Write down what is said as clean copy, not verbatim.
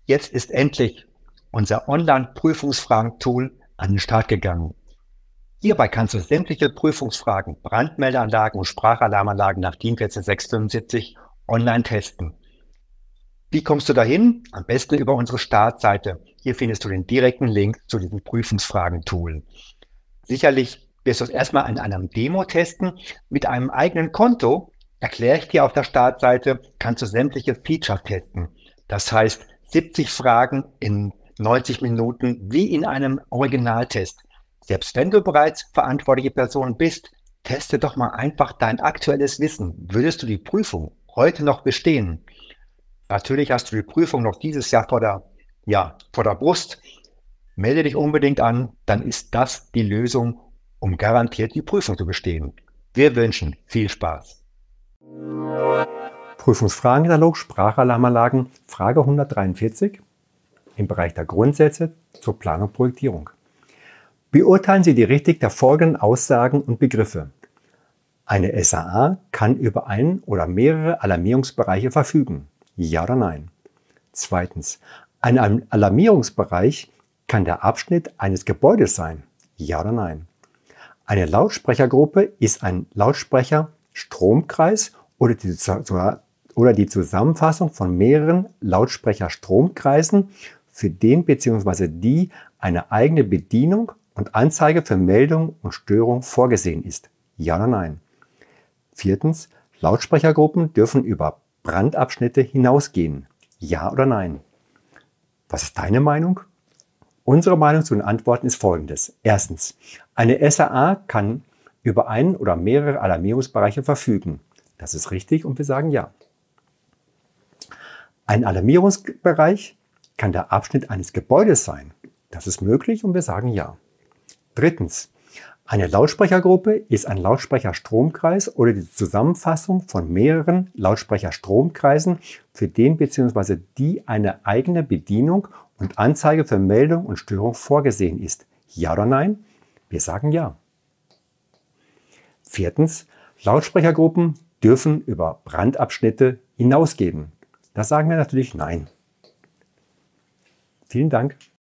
Jetzt ist endlich unser Online-Prüfungsfragen-Tool an den Start gegangen. Hierbei kannst du sämtliche Prüfungsfragen, Brandmeldeanlagen und Sprachalarmanlagen nach DIN 14675 online testen. Wie kommst du dahin? Am besten über unsere Startseite. Hier findest du den direkten Link zu diesem Prüfungsfragen-Tool. Sicherlich wirst du es erstmal in einem Demo testen. Mit einem eigenen Konto, erkläre ich dir auf der Startseite, kannst du sämtliche Features testen. Das heißt, 70 Fragen in 90 Minuten wie in einem Originaltest. Selbst wenn du bereits verantwortliche Person bist, teste doch mal einfach dein aktuelles Wissen. Würdest du die Prüfung heute noch bestehen? Natürlich hast du die Prüfung noch dieses Jahr vor der Brust. Melde dich unbedingt an, dann ist das die Lösung, um garantiert die Prüfung zu bestehen. Wir wünschen viel Spaß. Prüfungsfragenkatalog Sprachalarmanlagen, Frage 143 im Bereich der Grundsätze zur Planung und Projektierung. Beurteilen Sie die Richtigkeit der folgenden Aussagen und Begriffe. Eine SAA kann über einen oder mehrere Alarmierungsbereiche verfügen. Ja oder nein? Zweitens. Ein Alarmierungsbereich kann der Abschnitt eines Gebäudes sein. Ja oder nein? Eine Lautsprechergruppe ist ein Lautsprecherstromkreis oder die Zusammenfassung von mehreren Lautsprecherstromkreisen, für den bzw. die eine eigene Bedienung und Anzeige für Meldung und Störung vorgesehen ist. Ja oder nein? Viertens. Lautsprechergruppen dürfen über Brandabschnitte hinausgehen. Ja oder nein? Was ist deine Meinung? Unsere Meinung zu den Antworten ist folgendes. Erstens. Eine SAA kann über einen oder mehrere Alarmierungsbereiche verfügen. Das ist richtig und wir sagen ja. Ein Alarmierungsbereich kann der Abschnitt eines Gebäudes sein. Das ist möglich und wir sagen ja. Drittens. Eine Lautsprechergruppe ist ein Lautsprecherstromkreis oder die Zusammenfassung von mehreren Lautsprecherstromkreisen, für den bzw. die eine eigene Bedienung und Anzeige für Meldung und Störung vorgesehen ist. Ja oder nein? Wir sagen ja. Viertens. Lautsprechergruppen dürfen über Brandabschnitte hinausgehen. Da sagen wir natürlich nein. Vielen Dank.